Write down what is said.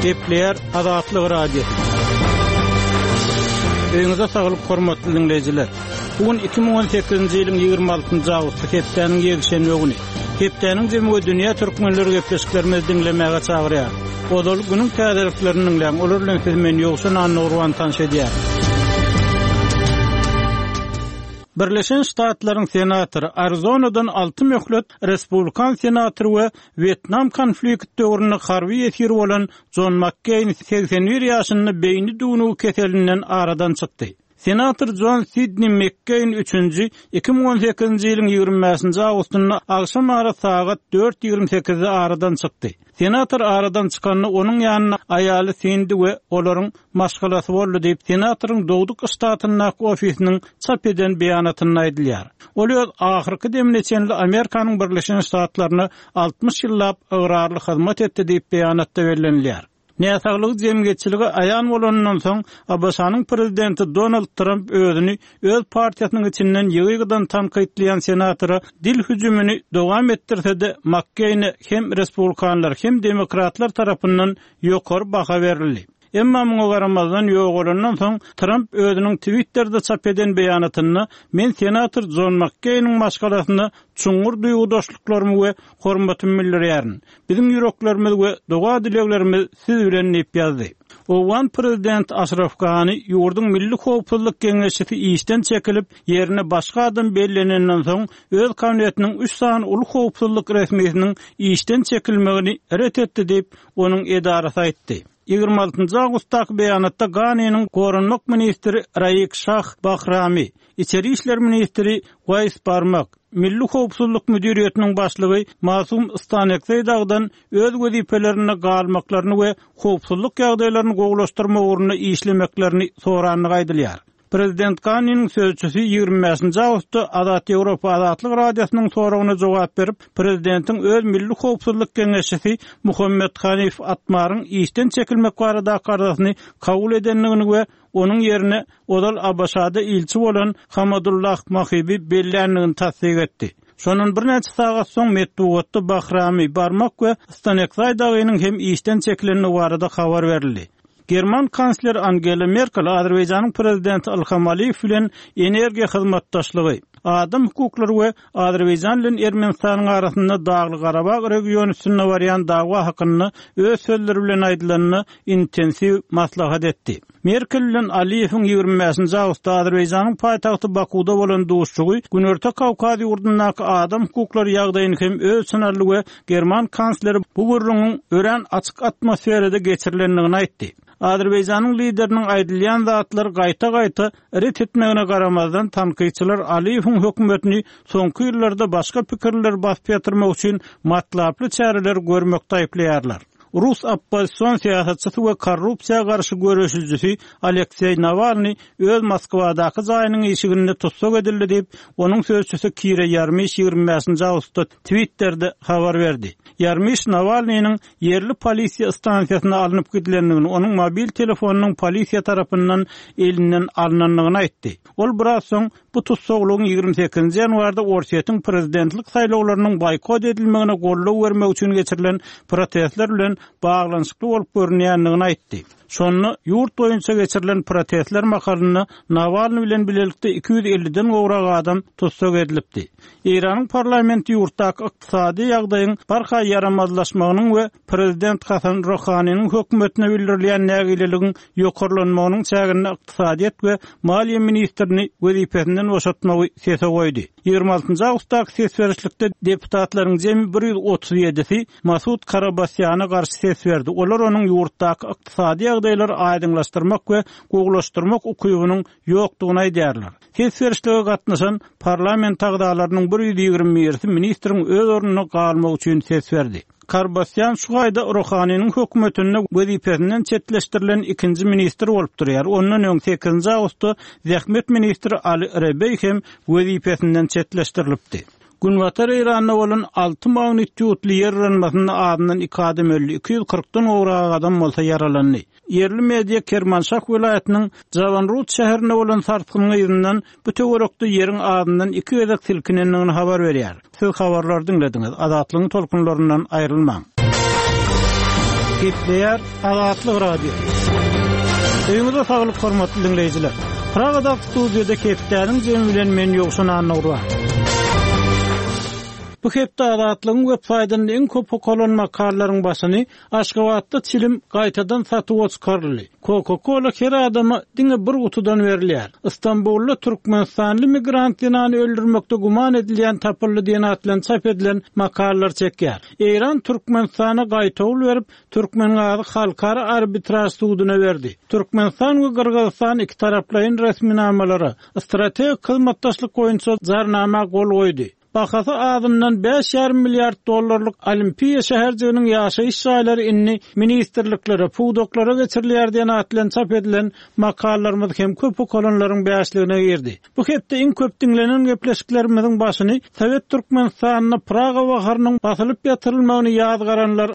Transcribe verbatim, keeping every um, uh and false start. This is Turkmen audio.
Gepler Azatlyk radiosu. Öňüňizde saglyk hormatly dinleyijiler. Bugün iki bin on sekizinji ýylyň ýygrimi altynjy awgusty hepdeniň ýegişen öwüni. Hepdeniň jemgy dünýä türkmenleri gepleşiklerimizi dinlemäge çagyrýar. Odol günüň täzeliklerini dinleýän olar bilen siz meni ýoksun annorwan tanış edýär. Birleşen Ştatlaryň senatory Arizonadan alty möhlet Respublikan senatory we Vietnam konflikt döwründe harby ýetir bolan John McCain seksen bir ýaşyny beýni dugnugy keselinden aradan çykdy. Senator John Sidney McCain üçünji iki bin on sekizinji ýylyň ýygrimi awgustyny agşam ara saat dört ýygrimi sekizde aradan çykdy. Senator aradan çykanyny onuň ýanyna aýaly sendi we olaryň maşgalasy boldy diýip senatoryň Dowduk ştatynyň ofisiniň çap eden beýanatyny aýdylýar. Ol ýöz ahyrky demleçenli Amerikanyň Birleşen Ştatlaryna altmış ýyllap öwrarly hyzmat etdi diýip beýanatda berilýär. Näsaglyk jemgyýetçiligi aýan bolandan soň Abaşanyň prezidenti Donald Trump özüni öz partiýasynyň içinden ýygydan tanqidleýän senatory dil hüjümini dowam etdirse-de McCain'e hem Respublikanlar hem Demokratlar tarapyndan ýokary baha berildi. Emma muňa garamazdan ýok bolandan soň Trump özüniň Twitter'da çap eden beýanatyny men senator John McCain'in maşgalasyny çuňur duýgudaşlyklarymy we hormatymy bildirýärin. Biziň ýüreklerimiz we doga dileklerimiz siz bilen näp ýazdy. Owan prezident Ashraf Ghani ýurduň Milli Howpsuzlyk Geňeşi işden çekilip ýerine başga adam bellenenden soň öz kabinetiniň üç san uly howpsuzlyk resmiýetiniň işden çekilmegini ret etdi diýip onuň edarasy aýtdy. ýygrimi altynjy awgustdaky beýanatda Ghanyň gorunmak ministri Raik Shah Bahrami, İçeri işler ministri Ways Barmak, Milli Howpsuzlyk müdiriýetiniň başlygy Masum Istanekzaýdagdan öz wezipelerini galmaklaryny we howpsuzlyk ýagdaýlaryny gowlaşdyrma ugruna işlemeklerini soranyny aýdylýar. Prezident Ghanyň sözçüsü ýygrimi beşinji awgustda Azat Ýewropa Azatlyk radiosynyň soragyna jogap berip, prezidentiň öz Milli Howpsuzlyk Geňeşi Muhammed Hanif Atmaryň işden çekilmek barada garaşyny kabul edenligini we onuň ýerine odal Abaşada ilçi bolan Hamadullah Mahibi bellenligini tasdik etdi. Şonun bir näçe sagat soň Metbuatda Bahrami Barmak we Stanekzaýdagynyň hem işden çekilenligi barada habar berildi. German kansler Angela Merkel Azerbaýjanyň prezidenti Ilham Aliýew bilen energiýa hyzmatdaşlygy, adam hukuklary we Azerbaýjan bilen Ermenistanyň arasynda Dagly Garabag regiony üstünde barýan dawa hakyny öz sözleri bilen aýdylanyny intensiw maslahat etdi. Merkel bilen Aliýewiň ýygrimi beşinji awgustda Azerbaýjanyň paýtagty Bakuda bolan duşçugy Günörte Kawkaz ýurdundaky adam hukuklary ýagdaýyny hem öz sınarly we German kansleri bu gurrunun ören açyk atmosferede geçirilendigini aýtdy. Azerbaýjanyň lideriniň aýdylýan zatlar gaýta-gaýta ret etmegine garamazdan tanqidçiler Aliýewiň hökümetini soňky ýyllarda başga pikirler basyp ýatyrmak üçin matlaply çäreler görmekde aýplaýarlar. Rus opposision siýasatçysy we korrupsiýa garşy görüşçüsi Aleksey Navalny öz Moskwadaky jaýynyň işiginde tutsak edildi diýip onuň sözçüsi Kira Yarmish ýygrimi beşinji awgustda Twitter'de habar berdi. Yarmish Navalnyň yerli polisiýa stansiýasyna alınıp gidilendigini, onuň mobil telefonunyň polisiýa tarapyndan elinden alınanlygyny aýtdy. Ol biraz soň bu tutsaklygyň ýygrimi sekizinji ýanwarda Orsiýetiň prezidentlik saýlawlarynyň boykot edilmegine gollaw bermek üçin geçirilen protestler bilen bağlanışykly bolup görünýändigini aýtdy. Şonu ýurt boýunça geçirilen protestler makalyny Navalny bilen bilelikde iki yüz elliden gowrak adam tutsak edilipdi. Iranyň parlamenti ýurtdaky ykdysady ýagdaýyň barha yaramazlaşmagynyň we prezident Hasan Rouhanyň hökümetine bildirilýän nägileligiň ýokarlanmagynyň çägini ykdysadyýet we maliýe ministrini wezipesinden boşatmagy sese goýdy. ýygrimi altynjy awgustdaky ses berişlikde deputatlaryň jemi bir ýüz otuz ýedisi Masud Karabasýana garşy ses berdi. Olar onuň ýurtdaky ykdysady ýagdaýlar aýdynlaşdyrmak we gowlaşdyrmak ukybynyň ýokdugyny aýdýarlar. Ses berişlige gatnaşan parlament agdalarynyň bir ýüz ýygrimi birisi ministriň öz ornuny galmak üçin ses berdi. Karbasyan şu ayda Rouhanyň hökümetinde wezipesinden çetleşdirilen ikinji ministr bolup durýar. Ondan öň sekizinji awgustda Zähmet ministri Ali Rebey hem wezipesinden çetleşdirilipdi. Günwatar Iranda bolan alty magnitudly yer ýaramasyny adından iki adam öldü. iki yüz kırkdan gowrak adam bolsa yaralandy. Yerli media Kermanşah vilayatynyň Javanrut şäherine bolan sartgynyň ýerininden bu töwerekde ýeriň adından iki ýezek silkinendigini habar berýär. Siz habarlary dinlediňiz. Azatlygyň tolkunlaryndan aýrylmaň. Gepleyer Azatlyk Radio. Öňüňizde saglyk hormatly dinleýijiler. Pragada studiýada Kepdäniň jemi bilen men ýokşun anlaýar. Bu hepde Azatlygyň websaýtynyň en köp okulan makalaryň başyny Aşgabatda çilim gaýtadan satyp çykarly. Coca-Cola her adama diňe bir gutudan berilýär. İstanbulda Türkmenistanly migrantlaryny öldürmekde guman edilýän tapyldy diýen atlan çap edilen makalalar çekýär. Eýran Türkmenistana gaýtawl berip Türkmenlary halkara arbitraj sudyna berdi. Türkmenistan we Kyrgyzstan iki taraplaryň resminamalary strategik hyzmatdaşlyk boýunça jarnama gol goýdy. Bahasy adından beş yarım milyar dollarlyk Olimpiya şäherjiginiň ýaşaýyş şaýlary inni ministrliklere, pudoklara geçirilýär diýen atlan çap edilen makalalarymyz hem köp okulanlaryň bäşligine girdi. Bu hepde iň köp dinlenen gepleşiklerimiziň başyny Sowet Türkmenistanyna Praga baharynyň basylyp ýatyrylmagyny ýazgaranlar